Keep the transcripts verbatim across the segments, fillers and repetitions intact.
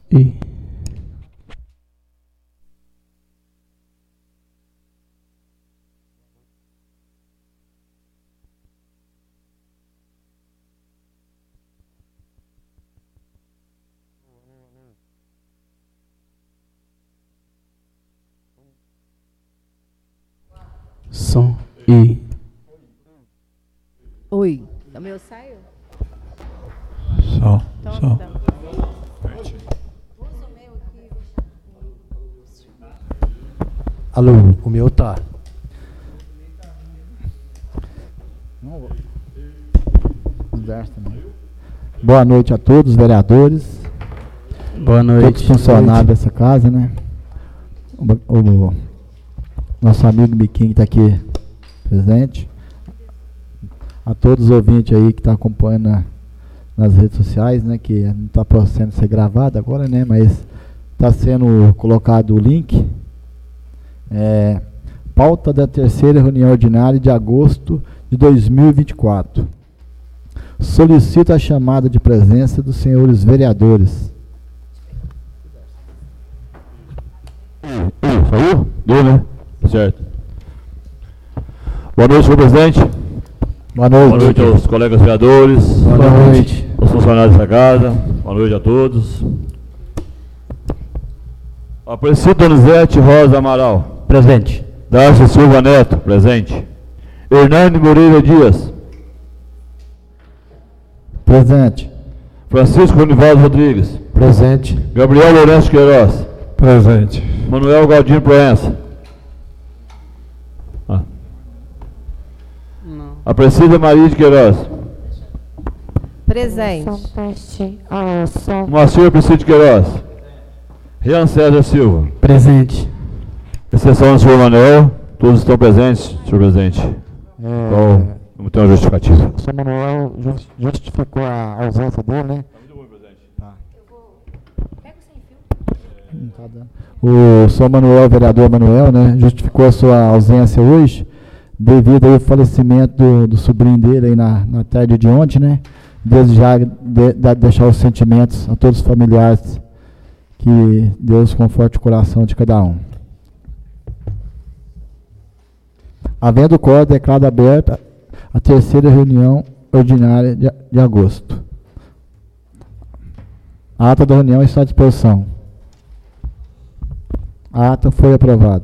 E som e oi. O meu saiu? Só, então, só. Tá. Alô, o meu tá. Boa noite a todos, vereadores. Boa noite. Todos os funcionários dessa casa, né? O, o nosso amigo Biquinho está aqui presente. A todos os ouvintes aí que estão tá acompanhando na, nas redes sociais, né? Que não está podendo ser gravado agora, né? Mas está sendo colocado o link. É, pauta da terceira reunião ordinária de agosto de dois mil e vinte e quatro. Solicito a chamada de presença dos senhores vereadores. Saiu? Deu, né? Certo. Boa noite, senhor presidente. Boa noite. Boa noite aos colegas vereadores. Boa, Boa noite. noite. Aos funcionários da casa. Boa noite a todos. Aparecido Donizete Rosa Amaral. Presente. Darcy Silva Neto. Presente. Hernando Moreira Dias. Presente. Francisco Ronivaldo Rodrigues. Presente. Gabriel Lourenço Queiroz. Presente. Manuel Galdino Proença. Ah. Não. Aparecida Maria de Queiroz. Presente. Moacir Priscila de Queiroz. Rian César Silva. Presente. Exceção do senhor Manuel. Todos estão presentes, senhor presidente. É... Então, vamos ter uma justificativa. O senhor Manuel justificou a ausência dele, né? Tá. Não tá dando. O senhor Manuel, vereador Manuel, né, justificou a sua ausência hoje devido ao falecimento do, do sobrinho dele aí na, na tarde de ontem, né? Desde já de, de, deixar os sentimentos a todos os familiares, que Deus conforte o coração de cada um. Havendo o código, declaro aberta a terceira reunião ordinária de, de agosto. A ata da reunião está à disposição. A ata foi aprovada.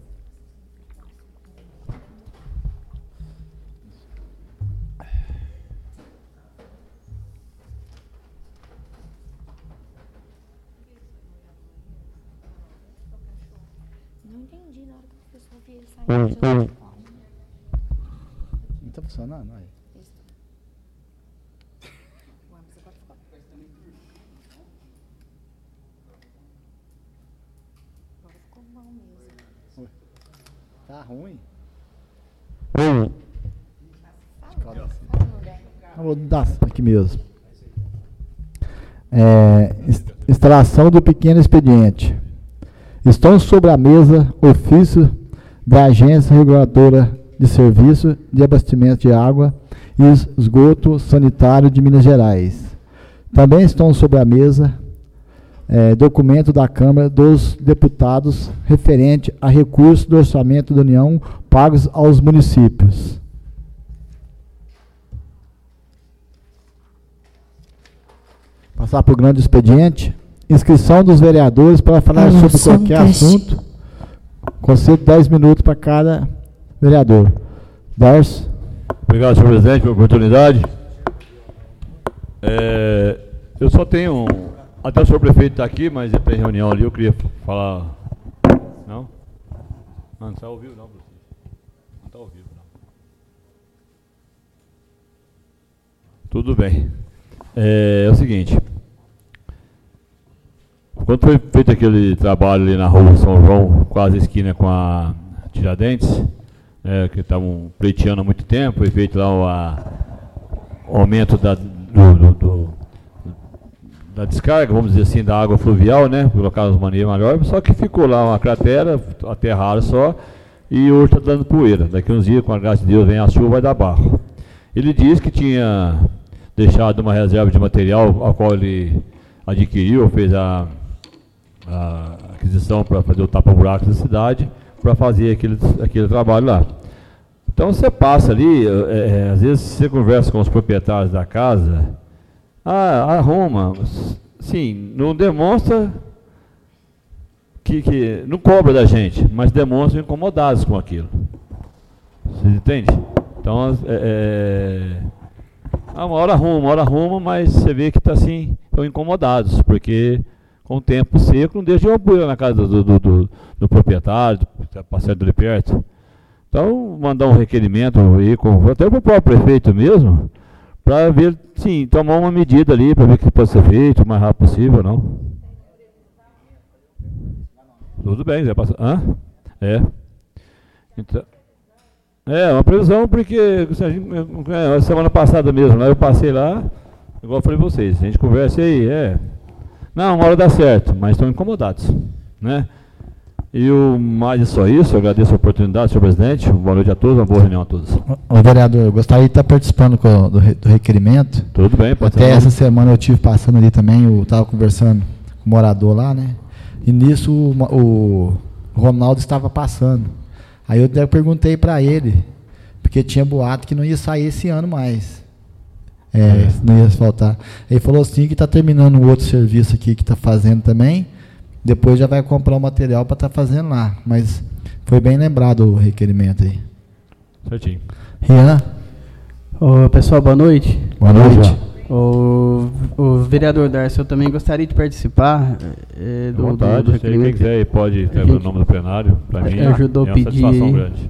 Não entendi na hora que o professor viu ele saindo. Não está funcionando? Aí. Tá ruim? Oi. Vou dar aqui mesmo. É, instalação do pequeno expediente. Estão sobre a mesa ofício da Agência Reguladora de Serviço de Abastecimento de Água e Esgoto Sanitário de Minas Gerais. Também estão sobre a mesa É, documento da Câmara dos Deputados referente a recursos do orçamento da União pagos aos municípios. Passar para o grande expediente. Inscrição dos vereadores para falar ah, sobre qualquer assunto. Concedo dez minutos para cada vereador. Darcy. Obrigado, senhor presidente, pela oportunidade. É, eu só tenho um... Até o senhor prefeito está aqui, mas ele tem reunião ali, eu queria falar... Não? Não, não está ao vivo não, professor. Não está ao vivo não. Tudo bem. É, é o seguinte. Quando foi feito aquele trabalho ali na rua São João, quase esquina com a Tiradentes, é, que estavam pleiteando há muito tempo, foi feito lá o, a, o aumento da... do, do, do da descarga, vamos dizer assim, da água fluvial, né, colocar as maneiras maiores, só que ficou lá uma cratera, aterraram só, e hoje está dando poeira. Daqui uns dias, com a graça de Deus, vem a chuva, vai dar barro. Ele disse que tinha deixado uma reserva de material, a qual ele adquiriu, fez a, a aquisição para fazer o tapa-buraco da cidade, para fazer aquele, aquele trabalho lá. Então você passa ali, é, é, às vezes você conversa com os proprietários da casa, ah, arruma, sim, não demonstra que, que não cobra da gente, mas demonstram incomodados com aquilo. Você entende? Então, é, é, uma hora arruma, uma hora arruma, mas você vê que está assim, estão incomodados, porque com o tempo seco não deixa uma poeira na casa do, do, do, do proprietário, do, que está passando ali perto. Então, mandar um requerimento aí, com, até para o próprio prefeito mesmo, para ver, sim, tomar uma medida ali, para ver o que pode ser feito o mais rápido possível, não? Tudo bem, já passa. Hã? É. Então, é, uma previsão, porque a semana passada mesmo, lá eu passei lá, igual eu falei pra vocês, a gente conversa aí, é. Não, uma hora dá certo, mas estão incomodados, né? E o mais é só isso, eu agradeço a oportunidade, senhor presidente, boa noite a todos, uma boa reunião a todos. Ô, vereador, eu gostaria de estar participando com, do, do requerimento. Tudo bem, pode Até ser. essa semana eu estive passando ali também, eu estava conversando com o morador lá, né? E nisso o, o Ronaldo estava passando. Aí eu até perguntei para ele, porque tinha boato que não ia sair esse ano mais. É, é. Não ia faltar. Ele falou assim que está terminando um outro serviço aqui que está fazendo também. Depois já vai comprar o material para estar tá fazendo lá. Mas foi bem lembrado o requerimento aí. Certinho. Rian. Ô, pessoal, boa noite. Boa noite. O, o vereador Darcy, eu também gostaria de participar é, do, vontade, do, do requerimento. Quem quiser pode escrever o nome do plenário. Para mim ajudou é uma pedir, satisfação grande.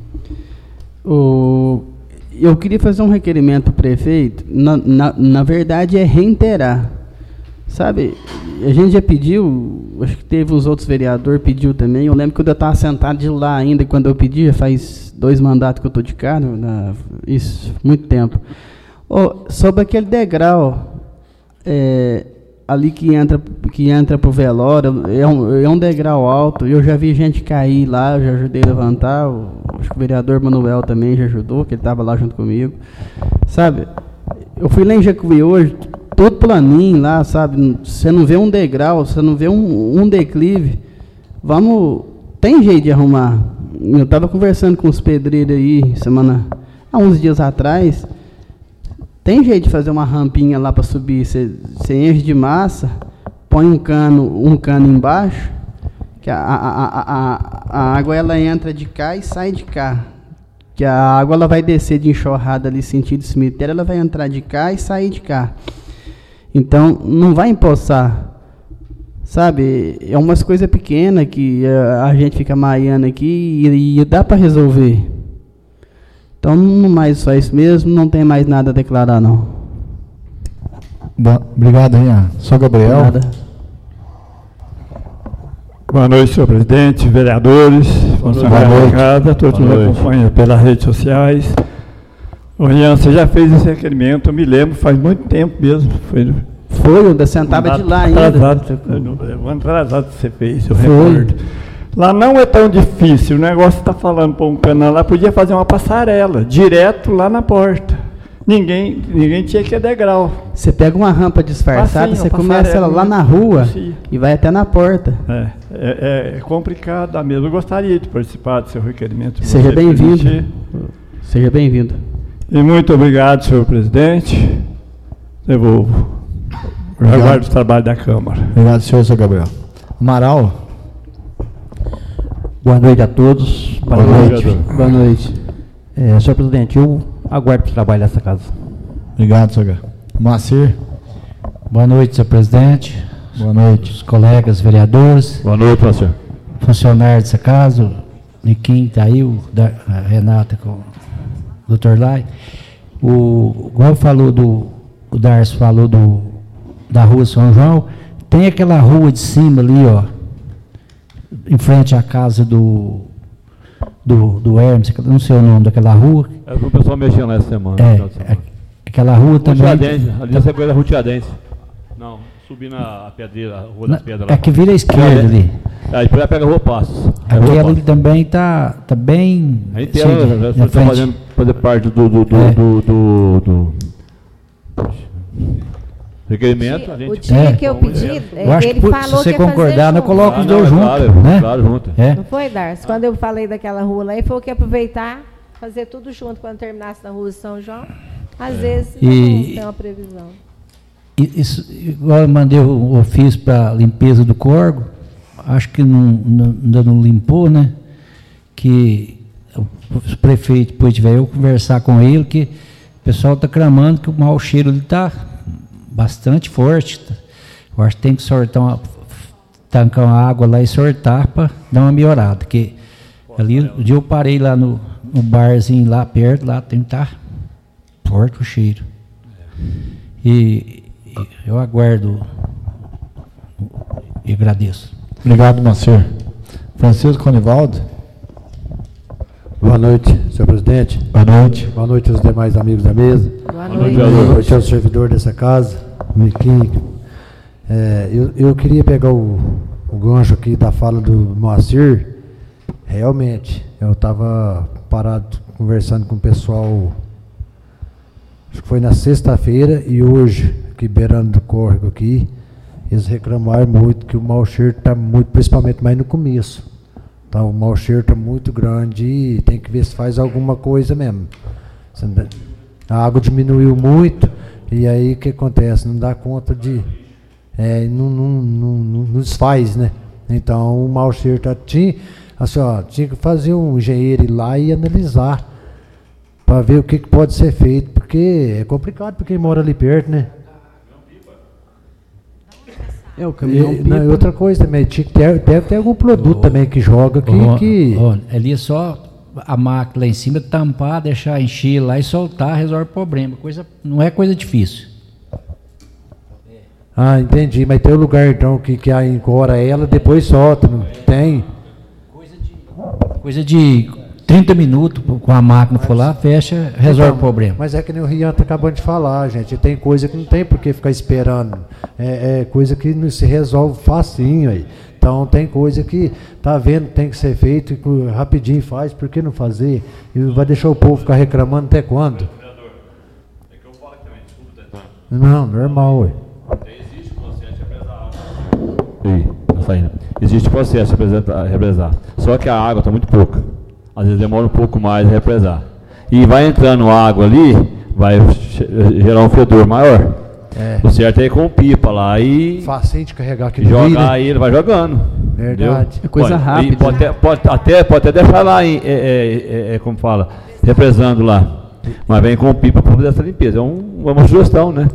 O, eu queria fazer um requerimento para o prefeito. Na, na, na verdade, é reiterar. Sabe, a gente já pediu, acho que teve os outros vereadores, pediu também. Eu lembro que eu estava sentado de lá ainda, quando eu pedi, já faz dois mandatos que eu estou de cá, na, isso, muito tempo. Oh, sobre aquele degrau, é, ali que entra, que entra para o velório, é um, é um degrau alto, eu já vi gente cair lá, eu já ajudei a levantar, o, acho que o vereador Manuel também já ajudou, que ele estava lá junto comigo. Sabe, eu fui lá em Jacuí hoje, todo planinho lá, sabe? Você não vê um degrau, você não vê um, um declive. Vamos, tem jeito de arrumar. Eu estava conversando com os pedreiros aí, semana, há uns dias atrás. Tem jeito de fazer uma rampinha lá para subir. Você enche de massa, põe um cano, um cano embaixo, que a, a, a, a, a água ela entra de cá e sai de cá. Que a água ela vai descer de enxurrada ali, sentido cemitério, ela vai entrar de cá e sair de cá. Então, não vai empoçar, sabe? É umas coisas pequenas que a, a gente fica maiando aqui e, e dá para resolver. Então, não mais só isso mesmo, não tem mais nada a declarar, não. Bom, obrigado, Rian. Sou Gabriel. Nada. Boa noite, senhor presidente, vereadores, funcionários da casa, todos que nos acompanham pelas redes sociais. Ô, Rian, você já fez esse requerimento, eu me lembro, faz muito tempo mesmo. Foi, foi eu ainda sentava de lá ainda. Atrasado, o ano atrasado que você fez, eu recordo. Lá não é tão difícil, o negócio está falando para um canal lá, podia fazer uma passarela, direto lá na porta. Ninguém, ninguém tinha que ir degrau. Você pega uma rampa disfarçada, você começa ela lá na rua e vai até na porta. É, é, é complicado mesmo. Eu gostaria de participar do seu requerimento. Seja bem-vindo. Seja bem-vindo. E muito obrigado, senhor presidente. Devolvo. Eu aguardo o trabalho da Câmara. Obrigado, senhor, senhor Gabriel. Amaral. Boa noite a todos. Boa, Boa noite. noite. Boa noite. É, senhor presidente, eu aguardo o trabalho dessa casa. Obrigado, senhor Gabriel. Moacir. Boa noite, senhor presidente. Boa noite. Os colegas vereadores. Boa noite, Moacir. Funcionários dessa casa. O Niquim está aí, o da, a Renata com o doutor Lai. O igual falou do, o Darcio falou do, da rua São João, tem aquela rua de cima ali, ó, em frente à casa do do, do Hermes, não sei o nome daquela rua. É o pessoal mexendo nessa semana. É, semana. é, aquela rua também. Rutiadense, ali na sequência da Rutiadense. Não, subindo a pedreira, a rua das pedras lá. É que vira a esquerda ali. Aí depois pega a rua Passos. Aquela ali também está tá bem. A inteira, está fazendo fazer parte do. do, do, é. do, do, do, do Requerimento, dia, a gente... O dia É. que eu pedi, é, Eu acho ele que falou se você que ia fazer concordar, nós junto. colocamos Ah, os não, dois é juntos, claro, né? claro, junto. É. Não foi, Darcy? Quando eu falei daquela rua lá, ele falou que ia aproveitar, fazer tudo junto quando terminasse na rua de São João. Às vezes E- não tem uma previsão. E- Isso, igual eu mandei o ofício para limpeza do córrego, acho que não, não, ainda não limpou, né? Que o prefeito, depois tiver eu conversar com ele, que o pessoal está clamando que o mau cheiro está bastante forte. Eu acho que tem que sortar uma, tancar uma água lá e sortar para dar uma melhorada. Porque ali, o dia eu parei lá no, no barzinho lá perto, lá tem que estar forte o cheiro. E, e eu aguardo e agradeço. Obrigado, Moacir. Francisco Conivaldo. Boa noite, senhor presidente. Boa noite. Boa noite aos demais amigos da mesa. Boa noite, noite. vereador. Boa noite ao servidor dessa casa, Miquinho. É, eu, eu queria pegar o, o gancho aqui da fala do Moacir. Realmente, eu estava parado conversando com o pessoal, acho que foi na sexta-feira e hoje, aqui beirando do córrego aqui, eles reclamaram muito que o mau cheiro está muito, principalmente mais no começo. Tá, o mau cheiro está muito grande e tem que ver se faz alguma coisa mesmo. A água diminuiu muito e aí o que acontece? Não dá conta de... É, não, não, não, não desfaz, né? Então o mau cheiro tá, tinha, assim, ó, tinha que fazer um engenheiro ir lá e analisar para ver o que, que pode ser feito, porque é complicado para quem mora ali perto, né? É, o caminhão E, não, e pipa. outra coisa também, tinha que ter, deve ter algum produto Oh, também que joga aqui Ó, que... ó, ali é só a máquina lá em cima tampar, deixar encher lá e soltar, resolve o problema. Coisa, não é coisa difícil. Ah, entendi, mas tem um lugar então que, que ancora ela, depois solta, não tem? Coisa de trinta minutos, com a máquina for lá, fecha, resolve Então, o problema. Mas é que nem o Rian tá acabando de falar, gente. Tem coisa que não tem por que ficar esperando. É, é coisa que não se resolve facinho aí. Então tem coisa que tá vendo que tem que ser feito e que rapidinho faz, por que não fazer? E vai deixar o povo ficar reclamando até quando? Não, normal, ué. Existe processo de represar. Ih, tá saindo. Existe processo de represar- represar. Só que a água está muito pouca. Às vezes demora um pouco mais a represar. E vai entrando água ali, vai che- gerar um fedor maior. É. O certo é ir com pipa lá e Facinho de carregar aqui no jogar rio, né? aí, ele vai jogando. Verdade. Entendeu? É coisa Pode- rápida. e Pode, até, pode, até, pode até deixar lá, em, é, é, é, é, como fala, represando lá. Mas vem com pipa para fazer essa limpeza. É um, uma sugestão, né?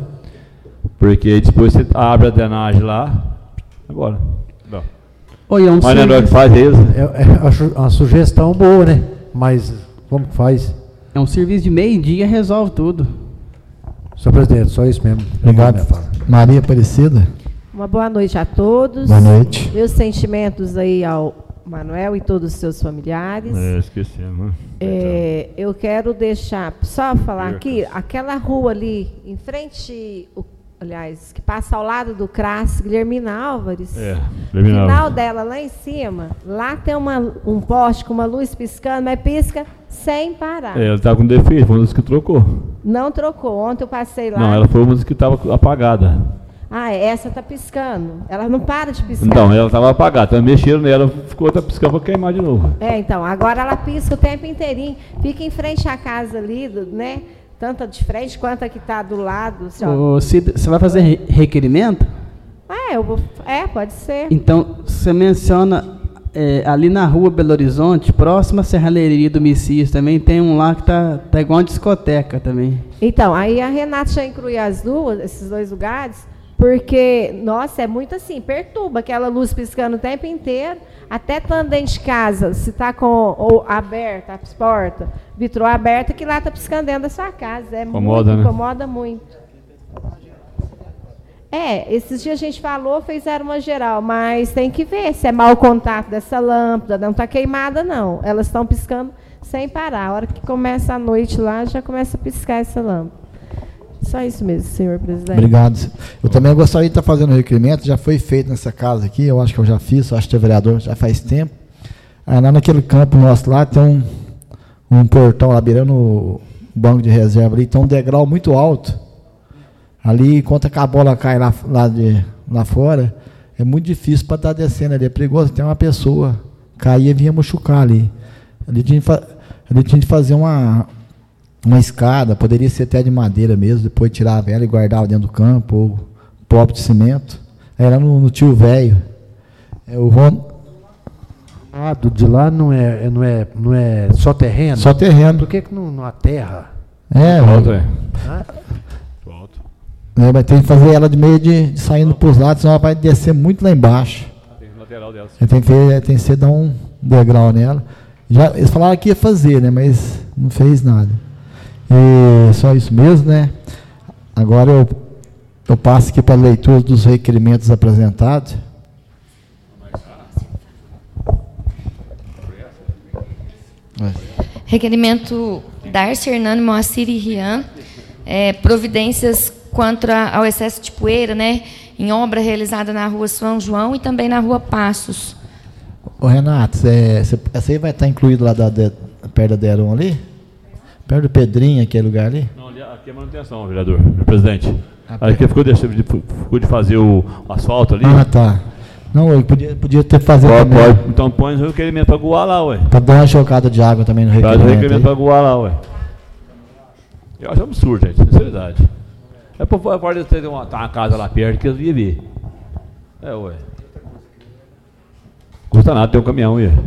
Porque aí depois você abre a drenagem lá. Agora. Não. Oi, é um Mas não é nós que serviço, faz isso. É, é uma su- uma sugestão boa, né? Mas como que faz? é um serviço de meio-dia, resolve tudo. Senhor presidente, só isso mesmo. Obrigado. Minha fala. Maria Aparecida. Uma boa noite a todos. Boa noite. Meus sentimentos aí ao Manuel e todos os seus familiares. É, esquecemos. É, eu quero deixar, só falar aqui, aquela rua ali, em frente, o- aliás, que passa ao lado do C R A S, Guilhermina Álvares. É, No Guilhermina final Álvares. dela, lá em cima, lá tem uma, um poste com uma luz piscando, mas pisca sem parar. É, ela estava com defeito, foi uma das que trocou. Não trocou. Ontem eu passei lá. Não, ela foi uma das que estava apagada. Ah, essa tá piscando. Ela não para de piscar. Então, ela estava apagada, então mexeram nela, ficou outra piscando para queimar de novo. É, então, agora ela pisca o tempo inteirinho. Fica em frente à casa ali, do- né? Tanto a de frente quanto a que está do lado. Assim, ó. Ô, Cida, você vai fazer re- requerimento? Ah, eu vou. É, pode ser. Então, você menciona é, ali na rua Belo Horizonte, próxima à serralheria do Messias, também tem um lá que tá, tá igual uma discoteca também. Então, aí a Renata já inclui as duas, esses dois lugares, porque, nossa, é muito assim, perturba aquela luz piscando o tempo inteiro, até estando dentro de casa, se está com ou aberta as portas, vitrô aberta, que lá está piscando dentro da sua casa. É Incomoda, muito, né? incomoda muito. É, esses dias a gente falou, fizeram uma geral, mas tem que ver se é mau contato dessa lâmpada, não está queimada não. Elas estão piscando sem parar. A hora que começa a noite lá, já começa a piscar essa lâmpada. Só isso mesmo, senhor presidente. Obrigado. Eu também gostaria de estar fazendo um requerimento, já foi feito nessa casa aqui, eu acho que eu já fiz, eu acho que o vereador já faz tempo. Aí, lá naquele campo nosso lá tem um, um portão lá beirando o banco de reserva ali, tem um degrau muito alto. Ali, enquanto a bola cai lá, lá, de, lá fora, é muito difícil para estar descendo ali. É perigoso, tem uma pessoa cair e vinha machucar ali. Ali tinha, ali tinha de fazer uma, uma escada, poderia ser até de madeira mesmo, depois tirava ela e guardava dentro do campo, ou pó de cimento. Era no, no tio velho. É, o Ron... Ah, do de lá não é, não é, não é só terreno? Só terreno. Por que, que não, não há terra? É, Volta, é. Hã? Volta. É, vai ter que fazer ela de meio de, de saindo para os lados, senão ela vai descer muito lá embaixo. Tem o lateral dela. Tem que, ter, tem que ser dar um degrau nela. Já, eles falaram que ia fazer, né? Mas não fez nada. E só isso mesmo, né? Agora eu, eu passo aqui para a leitura dos requerimentos apresentados. Requerimento Darcy, Hernani, Moacir e Rian, é, providências quanto a, ao excesso de poeira, né, em obra realizada na rua São João e também na rua Passos. Ô Renato, cê, cê, essa aí vai estar incluída lá da, de, perto da Deron ali? Perto do Pedrinho, aquele lugar ali? Não, ali, aqui é manutenção, vereador, presidente. Aqui ficou de, ficou de fazer o asfalto ali. Ah, tá. Não, eu podia, podia ter fazer pode, também. pode. Então põe o requerimento para Guá lá, ué. Para dar uma jogada de água também no requerimento. Faz o requerimento para Guá lá, ué. Eu acho absurdo, gente, sinceridade. É por pode ter uma, uma casa lá perto que eu ia ver. É, ué. Custa nada ter um caminhão, ué.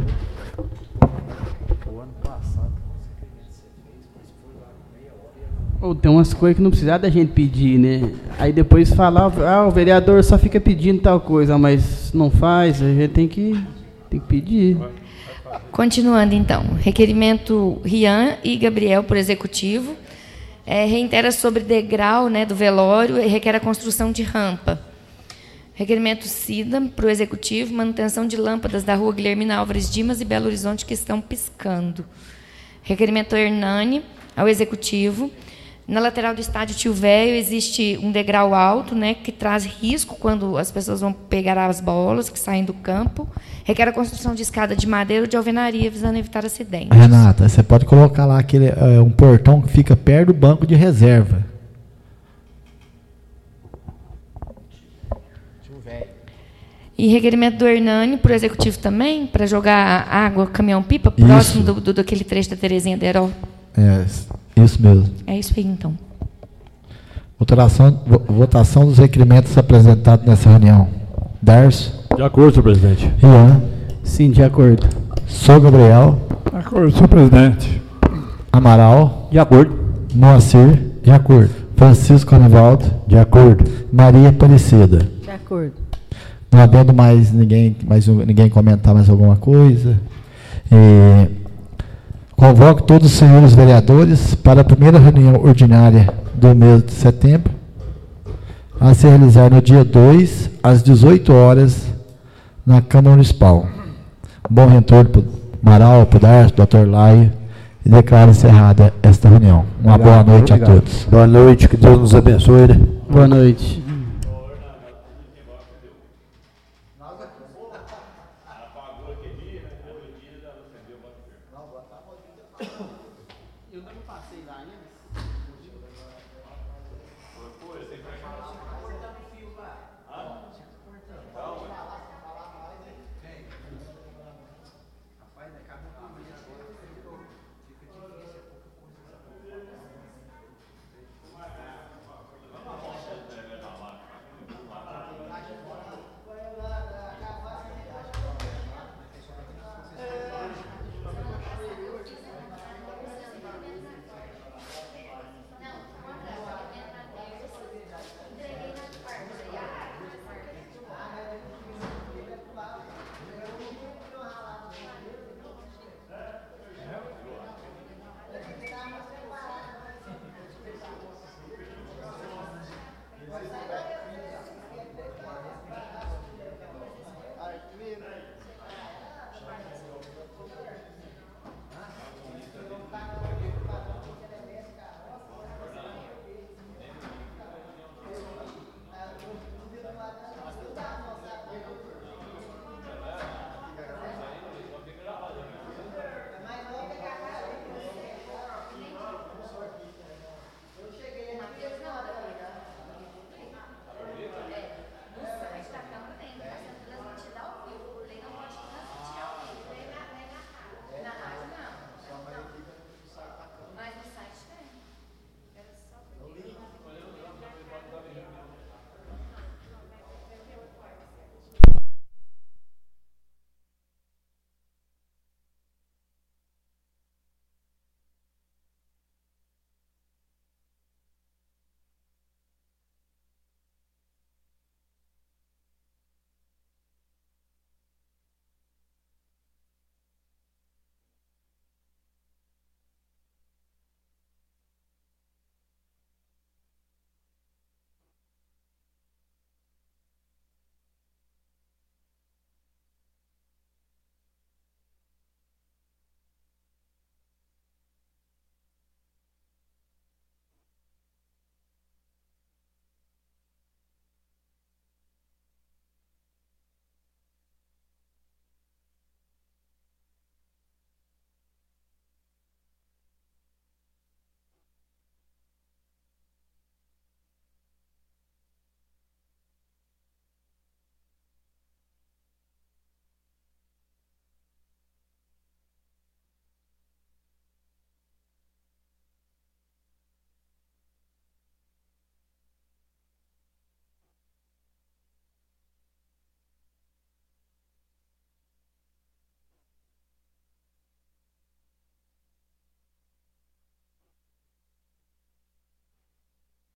Oh, tem umas coisas que não precisava da gente pedir, né? Aí depois falava, ah, o vereador só fica pedindo tal coisa, mas não faz, a gente tem que, tem que pedir. Continuando, então. Requerimento Rian e Gabriel, por executivo. É, reitera sobre degrau, né, do velório e requer a construção de rampa. Requerimento Cida, para o executivo, manutenção de lâmpadas da rua Guilhermina Álvares Dimas e Belo Horizonte que estão piscando. Requerimento Hernani, ao executivo. Na lateral do estádio Tio Velho existe um degrau alto, né, que traz risco quando as pessoas vão pegar as bolas que saem do campo. Requer a construção de escada de madeira ou de alvenaria, visando evitar acidentes. Renata, você pode colocar lá aquele, é, um portão que fica perto do banco de reserva. E requerimento do Hernani, para o executivo também, para jogar água, caminhão-pipa, próximo do, do, daquele trecho da Terezinha de Heró. É, isso mesmo. É isso aí, então. Votação, votação dos requerimentos apresentados nessa reunião. Darcio. De acordo, senhor presidente. Rian. Sim, de acordo. Sou Gabriel. De acordo, senhor presidente. Amaral. De acordo. Moacir. De acordo. Francisco Anivaldo. De acordo. Maria Aparecida. De acordo. Não havendo mais ninguém, mais um, ninguém comentar mais alguma coisa. E convoco todos os senhores vereadores para a primeira reunião ordinária do mês de setembro, a se realizar no dia dois, às dezoito horas, na Câmara Municipal. Bom retorno para o Amaral, para o Darcio, doutor Laio, e declaro encerrada esta reunião. Uma Obrigado, boa noite obrigado. a todos. Boa noite, que Deus nos abençoe, né? Boa noite. Foi,